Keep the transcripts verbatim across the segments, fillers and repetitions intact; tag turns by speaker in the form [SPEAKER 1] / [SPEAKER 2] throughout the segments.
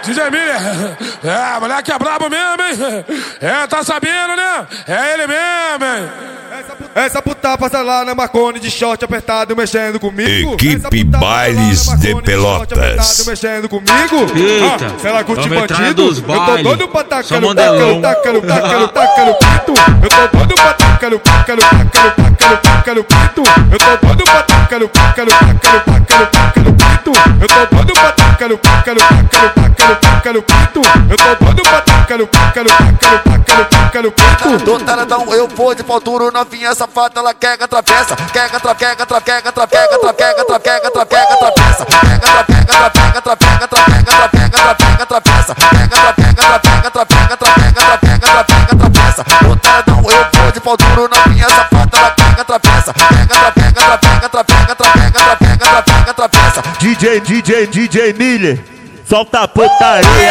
[SPEAKER 1] D J Miller, é, moleque é brabo mesmo, hein? É, tá sabendo, né? É ele mesmo, hein?
[SPEAKER 2] Essa puta passa lá na Marconi de short apertado mexendo comigo.
[SPEAKER 3] Equipe Bailes de Pelotas.
[SPEAKER 2] Mexendo comigo.
[SPEAKER 4] Eita,
[SPEAKER 2] ah, se ela curte
[SPEAKER 4] vamos entrar
[SPEAKER 2] bandido,
[SPEAKER 4] nos
[SPEAKER 2] eu tô
[SPEAKER 4] bailes.
[SPEAKER 2] doido pra tacar
[SPEAKER 4] Só
[SPEAKER 2] no
[SPEAKER 4] modelão.
[SPEAKER 2] taca no taca no taca no pito. Eu tô doido pra tacar no taca no taca no taca no taca no pito. Eu tô doido pra tacar no taca no taca no taca no taca no pito. Eu tô doido pra tacar no taca no taca no taca no taca no pito. Eu tô doido pra tacar no taca no taca no taca no taca no pito.
[SPEAKER 5] Tô taradão, eu vou de pau duro, novinha safada, ela quer atravessa, quer atravessa, atravessa, atravessa, atravessa, atravessa, atravessa, atravessa, pega, atravessa, atravessa, atravessa, atravessa, atravessa, atravessa, pega, atravessa, atravessa, atravessa, atravessa, atravessa, atravessa. Tô taradão, eu vou de pau duro, novinha safada, ela quer atravessa, pega, atravessa, atravessa, atravessa, atravessa, atravessa, atravessa, atravessa.
[SPEAKER 6] D J, D J, D J Miller, solta a putaria.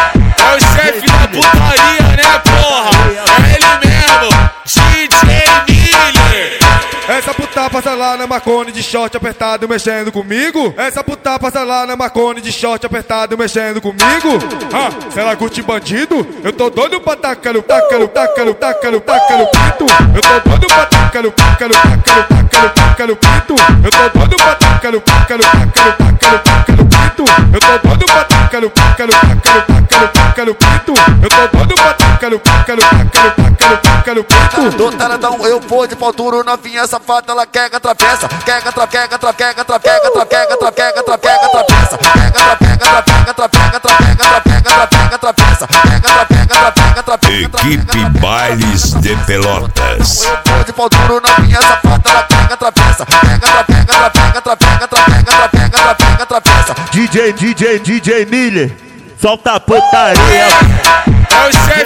[SPEAKER 4] É o chefe da putaria, né, porra? É ele mesmo, D J Miller.
[SPEAKER 2] Essa puta passa lá na Marconi de short apertado mexendo comigo. Essa puta passa lá na Marconi de short apertado mexendo comigo. Ah, se ela curte bandido, eu tô doido pra tacar no taca no taca no taca no taca no pito. Eu tô doido pra tacar no taca no taca no taca no taca no pito. Eu tô doido pra tacar no taca no taca no taca no taca no pito. Eu tô doido pra tacar no taca no taca no taca no taca no pito. Eu tô doido pra tacar no taca no taca no taca no taca no pito.
[SPEAKER 5] Tô taradão, eu vou de pau duro, novinha safada, ela quer atravessa, quer atravessa, atravessa, atravessa, atravessa, atravessa, atravessa, atravessa, pega, atravessa, atravessa, atravessa, atravessa, atravessa, atravessa, pega, atravessa, atravessa, atravessa.
[SPEAKER 3] Equipe Bailes de Pelotas.
[SPEAKER 5] Eu vou de pau duro, novinha safada, ela quer atravessa, pega, atravessa, atravessa, atravessa, atravessa, atravessa, atravessa, atravessa.
[SPEAKER 6] D J, D J, D J Miller, solta a putaria.
[SPEAKER 4] É o chefe